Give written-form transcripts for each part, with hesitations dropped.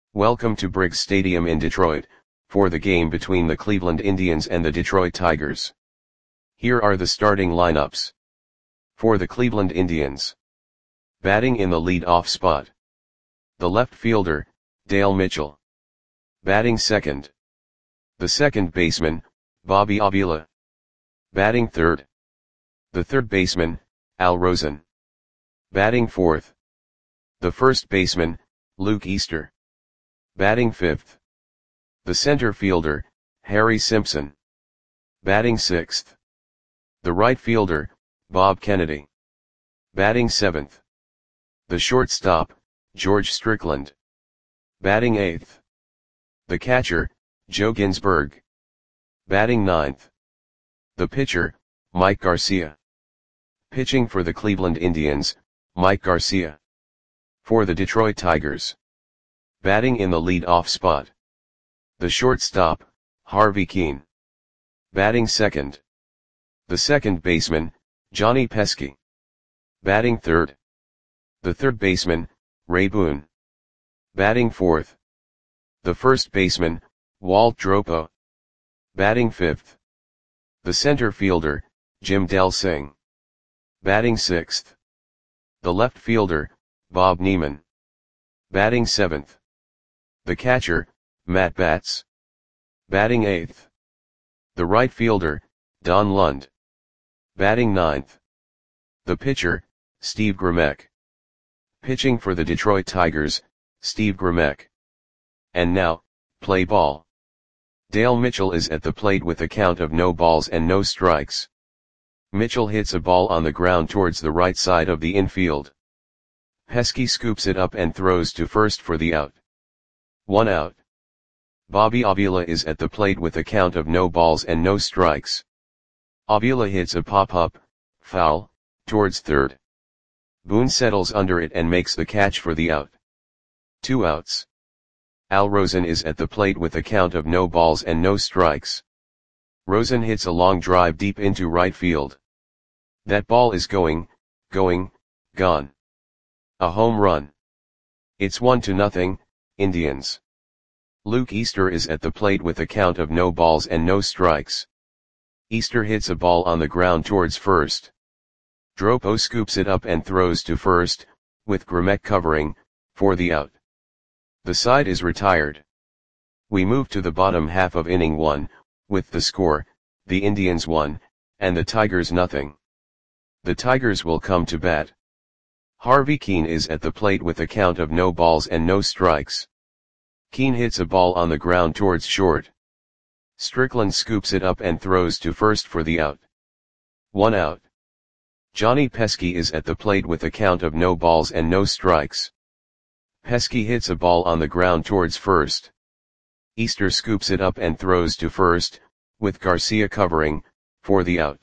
Welcome to Briggs Stadium in Detroit, for the game between the Cleveland Indians and the Detroit Tigers. Here are the starting lineups. For the Cleveland Indians. Batting in the lead-off spot. The left fielder, Dale Mitchell. Batting second. The second baseman, Bobby Avila. Batting third. The third baseman, Al Rosen. Batting fourth. The first baseman, Luke Easter. Batting fifth. The center fielder, Harry Simpson. Batting sixth. The right fielder, Bob Kennedy. Batting seventh. The shortstop, George Strickland. Batting eighth. The catcher, Joe Ginsberg. Batting ninth. The pitcher, Mike Garcia. Pitching for the Cleveland Indians, Mike Garcia. For the Detroit Tigers. Batting in the lead-off spot. The shortstop, Harvey Kuenn. Batting second. The second baseman, Johnny Pesky. Batting third. The third baseman, Ray Boone. Batting fourth. The first baseman, Walt Dropo. Batting fifth. The center fielder, Jim Delsing. Batting sixth. The left fielder, Bob Neiman. Batting seventh. The catcher, Matt Batts. Batting eighth. The right fielder, Don Lund. Batting ninth. The pitcher, Steve Grimek. Pitching for the Detroit Tigers, Steve Grimek. And now, play ball. Dale Mitchell is at the plate with a count of no balls and no strikes. Mitchell hits a ball on the ground towards the right side of the infield. Pesky scoops it up and throws to first for the out. 1 out. Bobby Avila is at the plate with a count of no balls and no strikes. Avila hits a pop-up, foul, towards third. Boone settles under it and makes the catch for the out. 2 outs. Al Rosen is at the plate with a count of no balls and no strikes. Rosen hits a long drive deep into right field. That ball is gone. A home run. It's 1-0, Indians. Luke Easter is at the plate with a count of no balls and no strikes. Easter hits a ball on the ground towards first. Dropo scoops it up and throws to first, with Grimek covering, for the out. The side is retired. We move to the bottom half of inning 1, with the score, the Indians 1, and the Tigers 0. The Tigers will come to bat. Harvey Kuenn is at the plate with a count of no balls and no strikes. Kuenn hits a ball on the ground towards short. Strickland scoops it up and throws to first for the out. 1 out. Johnny Pesky is at the plate with a count of no balls and no strikes. Pesky hits a ball on the ground towards first. Easter scoops it up and throws to first, with Garcia covering, for the out.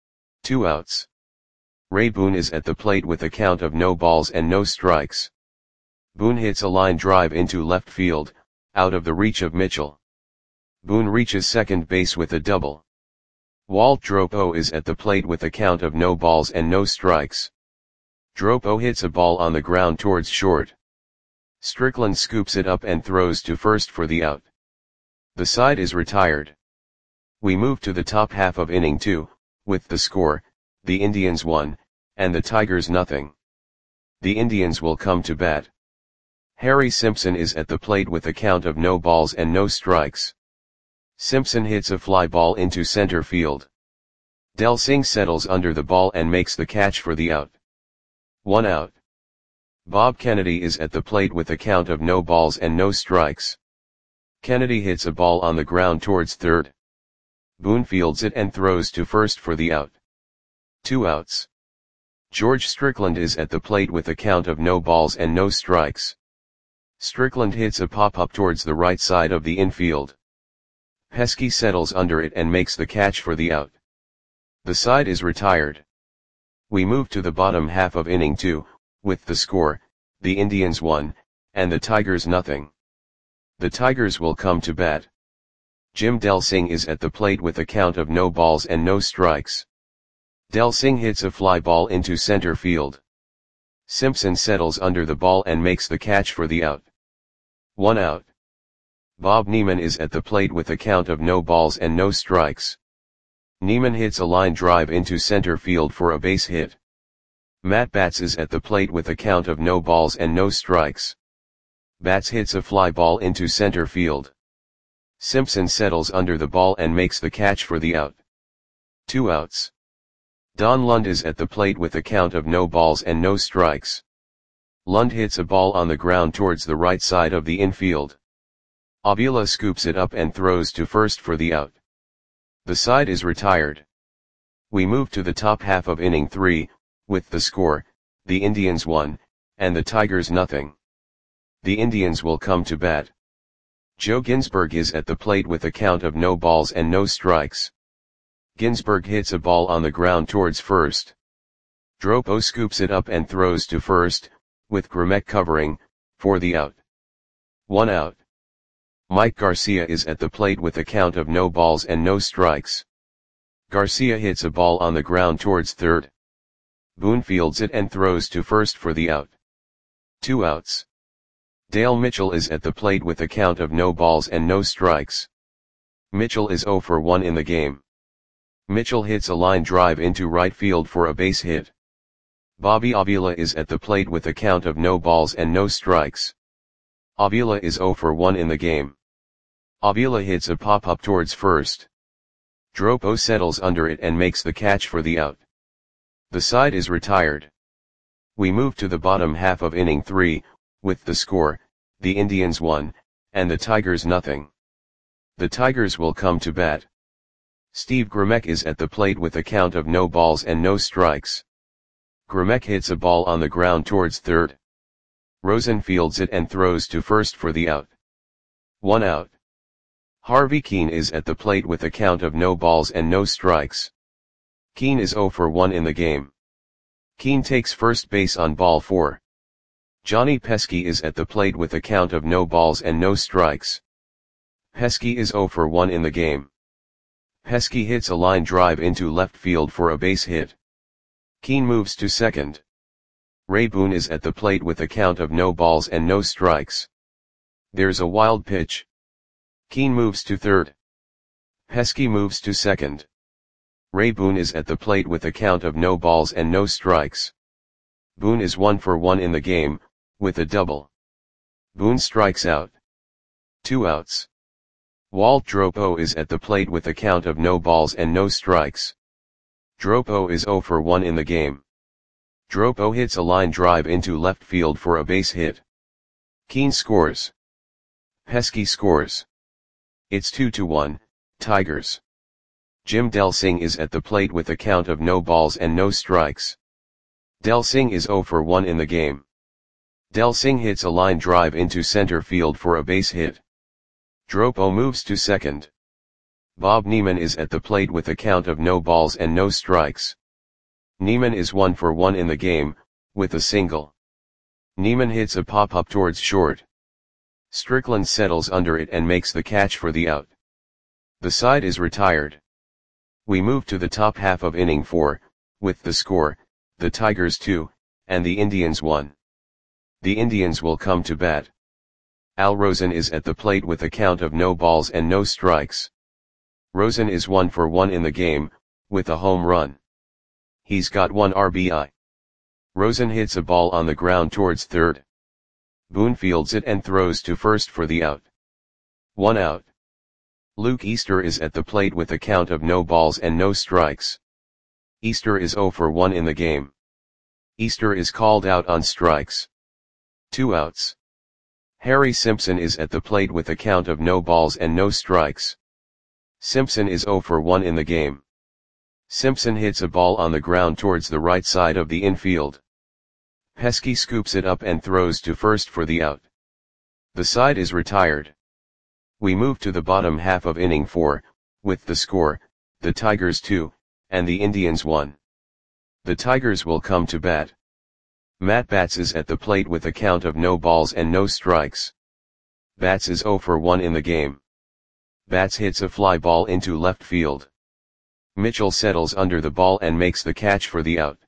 2 outs. Ray Boone is at the plate with a count of no balls and no strikes. Boone hits a line drive into left field, out of the reach of Mitchell. Boone reaches second base with a double. Walt Dropo is at the plate with a count of no balls and no strikes. Dropo hits a ball on the ground towards short. Strickland scoops it up and throws to first for the out. The side is retired. We move to the top half of inning 2, with the score, the Indians 1, and the Tigers 0. The Indians will come to bat. Harry Simpson is at the plate with a count of no balls and no strikes. Simpson hits a fly ball into center field. Delsing settles under the ball and makes the catch for the out. 1 out. Bob Kennedy is at the plate with a count of no balls and no strikes. Kennedy hits a ball on the ground towards third. Boone fields it and throws to first for the out. 2 outs. George Strickland is at the plate with a count of no balls and no strikes. Strickland hits a pop-up towards the right side of the infield. Pesky settles under it and makes the catch for the out. The side is retired. We move to the bottom half of inning 2, with the score, the Indians 1, and the Tigers 0. The Tigers will come to bat. Jim Delsing is at the plate with a count of no balls and no strikes. Delsing hits a fly ball into center field. Simpson settles under the ball and makes the catch for the out. 1 out. Bob Neiman is at the plate with a count of no balls and no strikes. Neiman hits a line drive into center field for a base hit. Matt Batts is at the plate with a count of no balls and no strikes. Batts hits a fly ball into center field. Simpson settles under the ball and makes the catch for the out. 2 outs. Don Lund is at the plate with a count of no balls and no strikes. Lund hits a ball on the ground towards the right side of the infield. Avila scoops it up and throws to first for the out. The side is retired. We move to the top half of inning 3, with the score, the Indians 1, and the Tigers nothing. The Indians will come to bat. Joe Ginsberg is at the plate with a count of no balls and no strikes. Ginsberg hits a ball on the ground towards first. Dropo scoops it up and throws to first, with Gromec covering, for the out. 1 out. Mike Garcia is at the plate with a count of no balls and no strikes. Garcia hits a ball on the ground towards third. Boone fields it and throws to first for the out. 2 outs. Dale Mitchell is at the plate with a count of no balls and no strikes. Mitchell is 0 for 1 in the game. Mitchell hits a line drive into right field for a base hit. Bobby Avila is at the plate with a count of no balls and no strikes. Avila is 0 for 1 in the game. Avila hits a pop-up towards first. Dropo settles under it and makes the catch for the out. The side is retired. We move to the bottom half of inning 3, with the score, the Indians 1, and the Tigers nothing. The Tigers will come to bat. Steve Gromec is at the plate with a count of no balls and no strikes. Gromec hits a ball on the ground towards third. Rosen fields it and throws to first for the out. 1 out. Harvey Keene is at the plate with a count of no balls and no strikes. Keene is 0 for 1 in the game. Keene takes first base on ball 4. Johnny Pesky is at the plate with a count of no balls and no strikes. Pesky is 0 for 1 in the game. Pesky hits a line drive into left field for a base hit. Keene moves to second. Ray Boone is at the plate with a count of no balls and no strikes. There's a wild pitch. Keene moves to third. Pesky moves to second. Ray Boone is at the plate with a count of no balls and no strikes. Boone is 1 for 1 in the game, with a double. Boone strikes out. 2 outs. Walt Dropo is at the plate with a count of no balls and no strikes. Dropo is 0 for 1 in the game. Dropo hits a line drive into left field for a base hit. Keene scores. Pesky scores. It's 2-1, Tigers. Jim Delsing is at the plate with a count of no balls and no strikes. Delsing is 0 for 1 in the game. Delsing hits a line drive into center field for a base hit. Dropo moves to second. Bob Neiman is at the plate with a count of no balls and no strikes. Neiman is 1 for 1 in the game, with a single. Neiman hits a pop-up towards short. Strickland settles under it and makes the catch for the out. The side is retired. We move to the top half of inning 4, with the score, the Tigers 2, and the Indians 1. The Indians will come to bat. Al Rosen is at the plate with a count of no balls and no strikes. Rosen is 1 for 1 in the game, with a home run. He's got 1 RBI. Rosen hits a ball on the ground towards third. Boone fields it and throws to first for the out. 1 out. Luke Easter is at the plate with a count of no balls and no strikes. Easter is 0 for 1 in the game. Easter is called out on strikes. 2 outs. Harry Simpson is at the plate with a count of no balls and no strikes. Simpson is 0 for 1 in the game. Simpson hits a ball on the ground towards the right side of the infield. Pesky scoops it up and throws to first for the out. The side is retired. We move to the bottom half of inning 4, with the score, the Tigers 2, and the Indians 1. The Tigers will come to bat. Matt Batts is at the plate with a count of no balls and no strikes. Batts is 0 for 1 in the game. Batts hits a fly ball into left field. Mitchell settles under the ball and makes the catch for the out.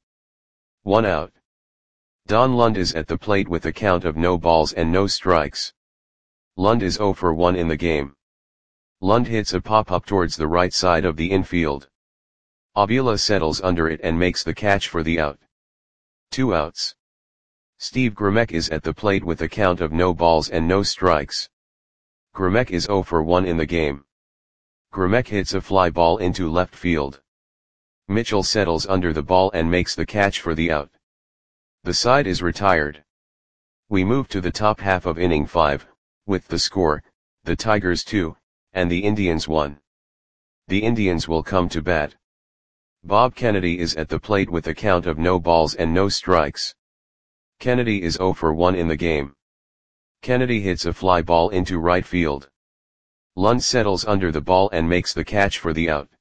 1 out. Don Lund is at the plate with a count of no balls and no strikes. Lund is 0 for 1 in the game. Lund hits a pop-up towards the right side of the infield. Avila settles under it and makes the catch for the out. 2 outs. Steve Grimek is at the plate with a count of no balls and no strikes. Grimek is 0 for 1 in the game. Grimek hits a fly ball into left field. Mitchell settles under the ball and makes the catch for the out. The side is retired. We move to the top half of inning 5, with the score, the Tigers 2, and the Indians 1. The Indians will come to bat. Bob Kennedy is at the plate with a count of no balls and no strikes. Kennedy is 0 for 1 in the game. Kennedy hits a fly ball into right field. Lund settles under the ball and makes the catch for the out.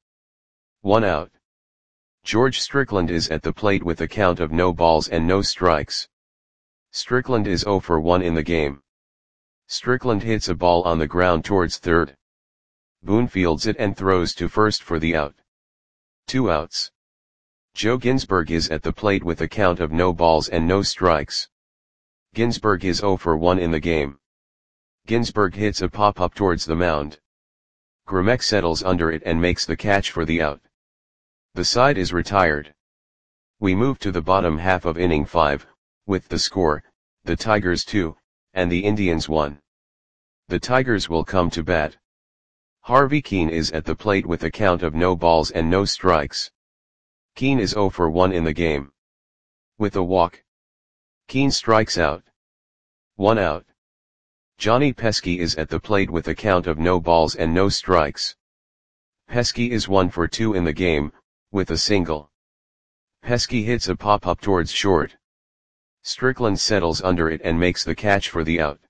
1 out. George Strickland is at the plate with a count of no balls and no strikes. Strickland is 0 for 1 in the game. Strickland hits a ball on the ground towards third. Boone fields it and throws to first for the out. 2 outs. Joe Ginsberg is at the plate with a count of no balls and no strikes. Ginsberg is 0 for 1 in the game. Ginsberg hits a pop-up towards the mound. Grimek settles under it and makes the catch for the out. The side is retired. We move to the bottom half of inning 5, with the score, the Tigers 2, and the Indians 1. The Tigers will come to bat. Harvey Keene is at the plate with a count of no balls and no strikes. Keene is 0 for 1 in the game. With a walk, Keene strikes out. 1 out. Johnny Pesky is at the plate with a count of no balls and no strikes. Pesky is 1 for 2 in the game, with a single. Pesky hits a pop-up towards short. Strickland settles under it and makes the catch for the out.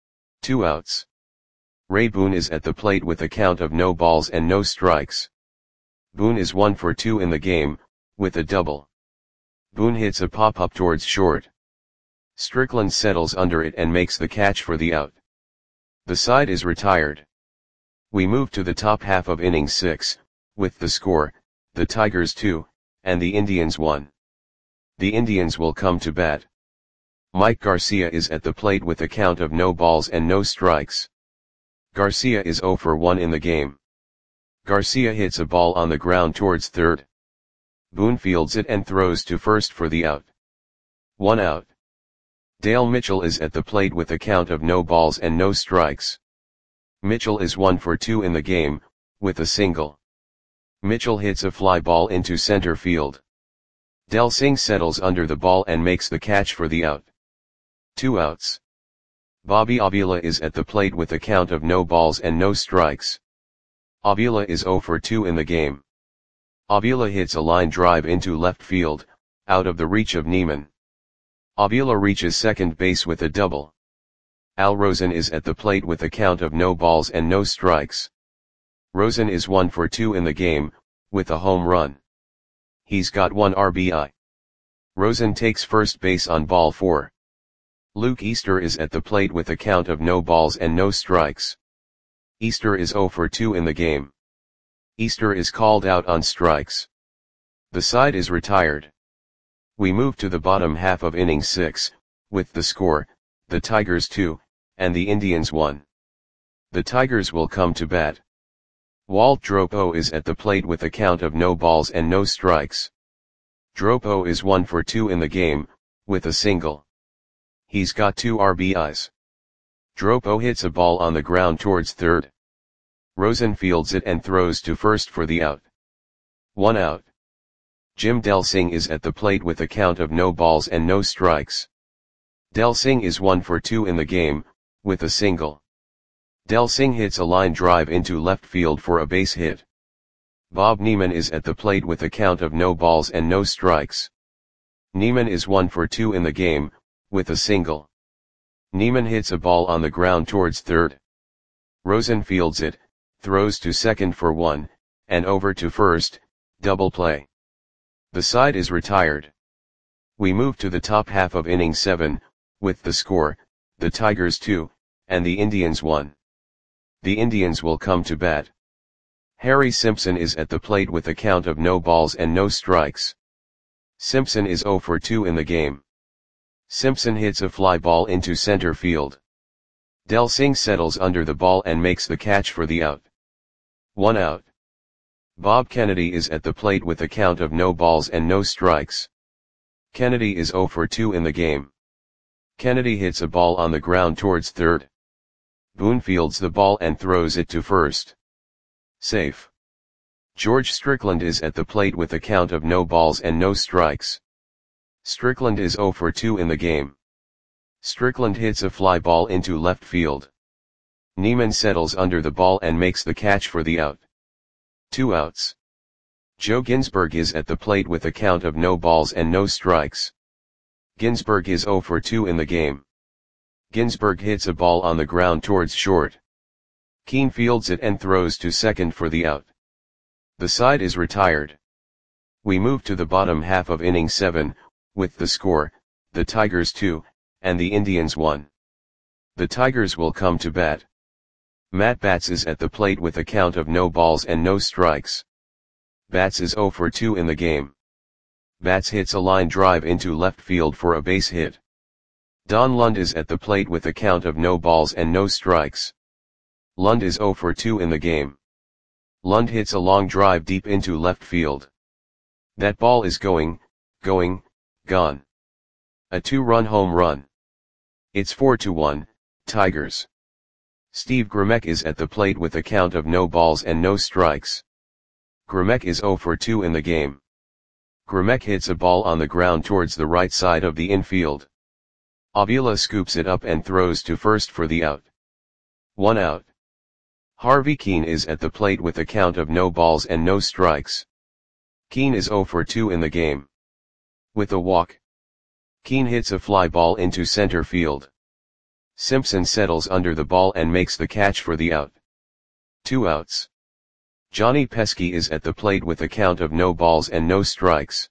2 outs. Ray Boone is at the plate with a count of no balls and no strikes. Boone is 1 for 2 in the game, with a double. Boone hits a pop-up towards short. Strickland settles under it and makes the catch for the out. The side is retired. We move to the top half of inning 6, with the score, the Tigers 2, and the Indians 1. The Indians will come to bat. Mike Garcia is at the plate with a count of no balls and no strikes. Garcia is 0 for 1 in the game. Garcia hits a ball on the ground towards third. Boone fields it and throws to first for the out. 1 out. Dale Mitchell is at the plate with a count of no balls and no strikes. Mitchell is 1 for 2 in the game, with a single. Mitchell hits a fly ball into center field. Del Singh settles under the ball and makes the catch for the out. 2 outs. Bobby Avila is at the plate with a count of no balls and no strikes. Avila is 0 for 2 in the game. Avila hits a line drive into left field, out of the reach of Neiman. Avila reaches second base with a double. Al Rosen is at the plate with a count of no balls and no strikes. Rosen is 1 for 2 in the game, with a home run. He's got 1 RBI. Rosen takes first base on ball 4. Luke Easter is at the plate with a count of no balls and no strikes. Easter is 0 for 2 in the game. Easter is called out on strikes. The side is retired. We move to the bottom half of inning 6, with the score, the Tigers 2, and the Indians 1. The Tigers will come to bat. Walt Dropo is at the plate with a count of no balls and no strikes. Dropo is 1 for 2 in the game, with a single. He's got 2 RBIs. Dropo hits a ball on the ground towards third. Rosen fields it and throws to first for the out. 1 out. Jim Del Singh is at the plate with a count of no balls and no strikes. Del Singh is 1 for 2 in the game, with a single. Del Singh hits a line drive into left field for a base hit. Bob Neiman is at the plate with a count of no balls and no strikes. Neiman is 1 for 2 in the game, with a single. Neiman hits a ball on the ground towards third. Rosen fields it, throws to second for 1, and over to first, double play. The side is retired. We move to the top half of inning 7, with the score, the Tigers 2, and the Indians 1. The Indians will come to bat. Harry Simpson is at the plate with a count of no balls and no strikes. Simpson is 0 for 2 in the game. Simpson hits a fly ball into center field. Del Singh settles under the ball and makes the catch for the out. 1 out. Bob Kennedy is at the plate with a count of no balls and no strikes. Kennedy is 0 for 2 in the game. Kennedy hits a ball on the ground towards third. Boone fields the ball and throws it to first. Safe. George Strickland is at the plate with a count of no balls and no strikes. Strickland is 0 for 2 in the game. Strickland hits a fly ball into left field. Neiman settles under the ball and makes the catch for the out. 2 outs. Joe Ginsberg is at the plate with a count of no balls and no strikes. Ginsberg is 0 for 2 in the game. Ginsberg hits a ball on the ground towards short. Keane fields it and throws to second for the out. The side is retired. We move to the bottom half of inning 7, with the score, the Tigers 2, and the Indians 1. The Tigers will come to bat. Matt Batts is at the plate with a count of no balls and no strikes. Batts is 0 for 2 in the game. Batts hits a line drive into left field for a base hit. Don Lund is at the plate with a count of no balls and no strikes. Lund is 0 for 2 in the game. Lund hits a long drive deep into left field. That ball is gone. A 2-run home run. It's 4-1, Tigers. Steve Grimek is at the plate with a count of no balls and no strikes. Grimek is 0 for 2 in the game. Grimek hits a ball on the ground towards the right side of the infield. Avila scoops it up and throws to first for the out. 1 out. Harvey Keane is at the plate with a count of no balls and no strikes. Keane is 0 for 2 in the game. With a walk. Keane hits a fly ball into center field. Simpson settles under the ball and makes the catch for the out. 2 outs. Johnny Pesky is at the plate with a count of no balls and no strikes.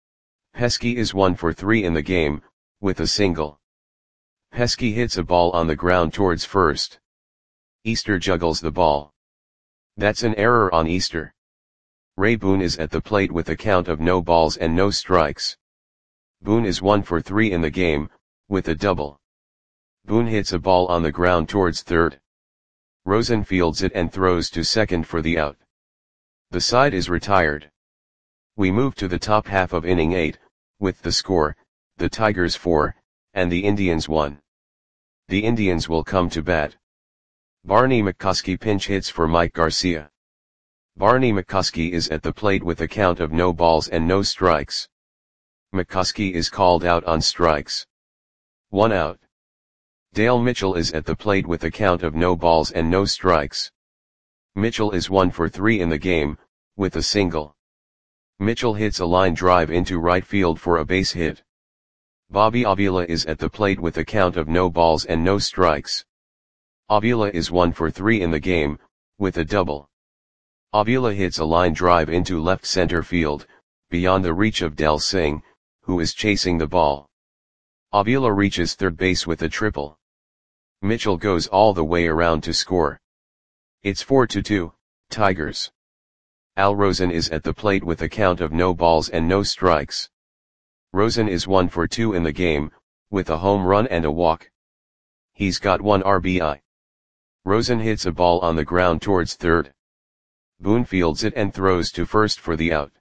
Pesky is 1 for 3 in the game, with a single. Pesky hits a ball on the ground towards first. Easter juggles the ball. That's an error on Easter. Ray Boone is at the plate with a count of no balls and no strikes. Boone is 1 for 3 in the game, with a double. Boone hits a ball on the ground towards third. Rosen fields it and throws to second for the out. The side is retired. We move to the top half of inning 8, with the score, the Tigers 4, and the Indians 1. The Indians will come to bat. Barney McCoskey pinch hits for Mike Garcia. Barney McCoskey is at the plate with a count of no balls and no strikes. McCoskey is called out on strikes. 1 out. Dale Mitchell is at the plate with a count of no balls and no strikes. Mitchell is 1 for 3 in the game, with a single. Mitchell hits a line drive into right field for a base hit. Bobby Avila is at the plate with a count of no balls and no strikes. Avila is 1 for 3 in the game, with a double. Avila hits a line drive into left center field, beyond the reach of Del Singh, who is chasing the ball. Avila reaches third base with a triple. Mitchell goes all the way around to score. It's 4-2, Tigers. Al Rosen is at the plate with a count of no balls and no strikes. Rosen is 1 for 2 in the game, with a home run and a walk. He's got 1 RBI. Rosen hits a ball on the ground towards third. Boone fields it and throws to first for the out.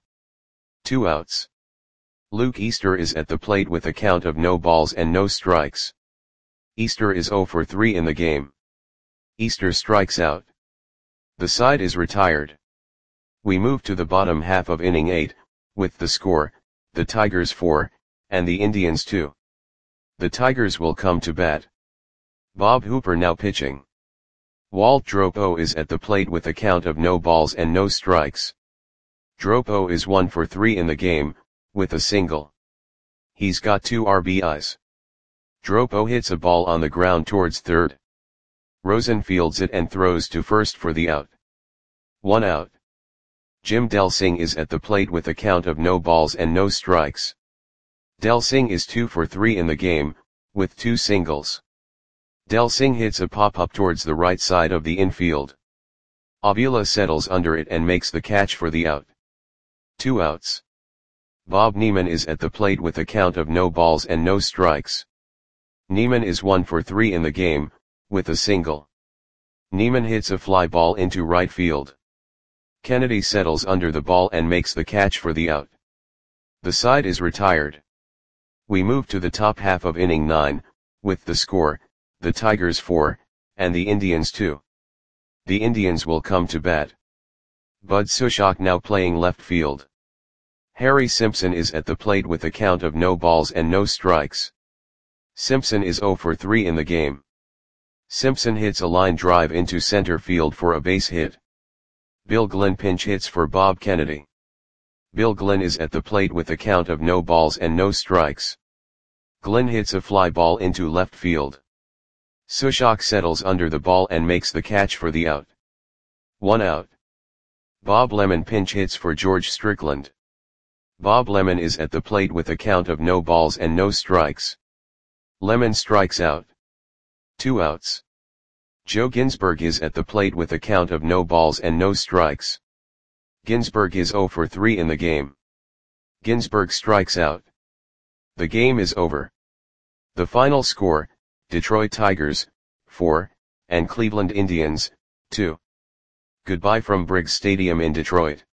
2 outs. Luke Easter is at the plate with a count of no balls and no strikes. Easter is 0 for 3 in the game. Easter strikes out. The side is retired. We move to the bottom half of inning 8, with the score, the Tigers 4, and the Indians 2. The Tigers will come to bat. Bob Hooper now pitching. Walt Dropo is at the plate with a count of no balls and no strikes. Dropo is 1 for 3 in the game, with a single. He's got 2 RBIs. Dropo hits a ball on the ground towards third. Rosen fields it and throws to first for the out. 1 out. Jim Del Singh is at the plate with a count of no balls and no strikes. Del Singh is 2 for 3 in the game, with 2 singles. Del Singh hits a pop-up towards the right side of the infield. Avila settles under it and makes the catch for the out. 2 outs. Bob Neiman is at the plate with a count of no balls and no strikes. Neiman is 1 for 3 in the game, with a single. Neiman hits a fly ball into right field. Kennedy settles under the ball and makes the catch for the out. The side is retired. We move to the top half of inning 9, with the score, the Tigers 4, and the Indians 2. The Indians will come to bat. Bud Sushok now playing left field. Harry Simpson is at the plate with a count of no balls and no strikes. Simpson is 0 for 3 in the game. Simpson hits a line drive into center field for a base hit. Bill Glenn pinch hits for Bob Kennedy. Bill Glenn is at the plate with a count of no balls and no strikes. Glenn hits a fly ball into left field. Sushok settles under the ball and makes the catch for the out. 1 out. Bob Lemon pinch hits for George Strickland. Bob Lemon is at the plate with a count of no balls and no strikes. Lemon strikes out. 2 outs. Joe Ginsberg is at the plate with a count of no balls and no strikes. Ginsberg is 0 for 3 in the game. Ginsberg strikes out. The game is over. The final score, Detroit Tigers, 4, and Cleveland Indians, 2. Goodbye from Briggs Stadium in Detroit.